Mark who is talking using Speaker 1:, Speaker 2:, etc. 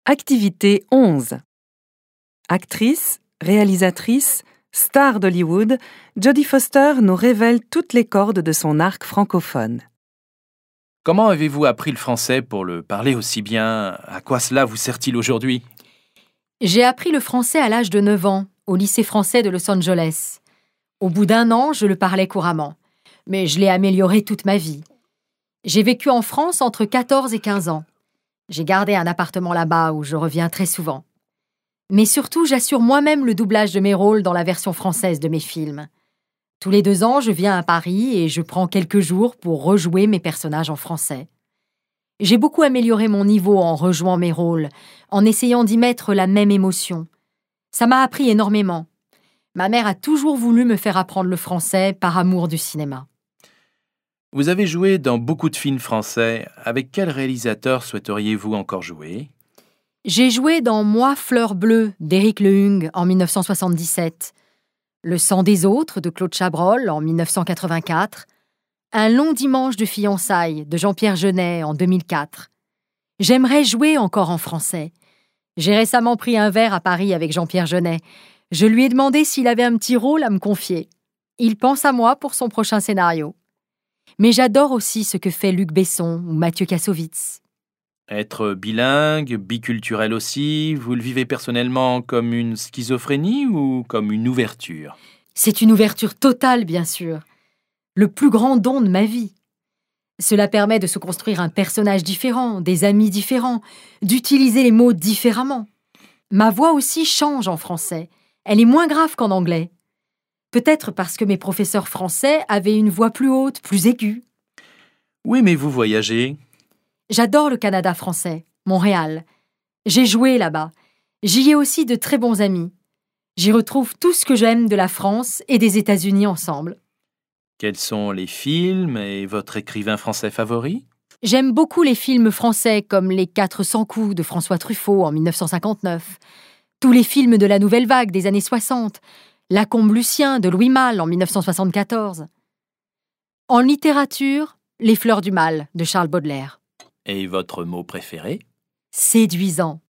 Speaker 1: Activité 11. Actrice, réalisatrice, star d'Hollywood, Jodie Foster nous révèle toutes les cordes de son arc francophone.
Speaker 2: Comment avez-vous appris le français pour le parler aussi bien? À quoi cela vous sert-il aujourd'hui?
Speaker 3: J'ai appris le français à l'âge de 9 ans, au lycée français de Los Angeles. Au bout d'1 an, je le parlais couramment. Mais je l'ai amélioré toute ma vie. J'ai vécu en France entre 14 et 15 ans. J'ai gardé un appartement là-bas où je reviens très souvent. Mais surtout, j'assure moi-même le doublage de mes rôles dans la version française de mes films. Tous les 2 ans, je viens à Paris et je prends quelques jours pour rejouer mes personnages en français. J'ai beaucoup amélioré mon niveau en rejouant mes rôles, en essayant d'y mettre la même émotion. Ça m'a appris énormément. Ma mère a toujours voulu me faire apprendre le français par amour du cinéma.
Speaker 2: Vous avez joué dans beaucoup de films français. Avec quel réalisateur souhaiteriez-vous encore jouer?
Speaker 3: J'ai joué dans Moi, Fleur bleue d'Éric Lehung en 1977, Le sang des autres de Claude Chabrol en 1984, Un long dimanche de fiançailles de Jean-Pierre Jeunet en 2004. J'aimerais jouer encore en français. J'ai récemment pris un verre à Paris avec Jean-Pierre Jeunet. Je lui ai demandé s'il avait un petit rôle à me confier. Il pense à moi pour son prochain scénario. Mais j'adore aussi ce que fait Luc Besson ou Mathieu Kassovitz.
Speaker 2: Être bilingue, biculturel aussi, vous le vivez personnellement comme une schizophrénie ou comme une ouverture?
Speaker 3: C'est une ouverture totale, bien sûr. Le plus grand don de ma vie. Cela permet de se construire un personnage différent, des amis différents, d'utiliser les mots différemment. Ma voix aussi change en français. Elle est moins grave qu'en anglais. Peut-être parce que mes professeurs français avaient une voix plus haute, plus aiguë.
Speaker 2: Où aimez-vous voyager?
Speaker 3: J'adore le Canada français, Montréal. J'ai joué là-bas. J'y ai aussi de très bons amis. J'y retrouve tout ce que j'aime de la France et des États-Unis ensemble.
Speaker 2: Quels sont les films et votre écrivain français favori?
Speaker 3: J'aime beaucoup les films français comme Les 400 coups de François Truffaut en 1959, tous les films de la Nouvelle Vague des années 60, Lacombe Lucien de Louis Malle en 1974. En littérature, Les fleurs du mal de Charles Baudelaire.
Speaker 2: Et votre mot préféré?
Speaker 3: Séduisant.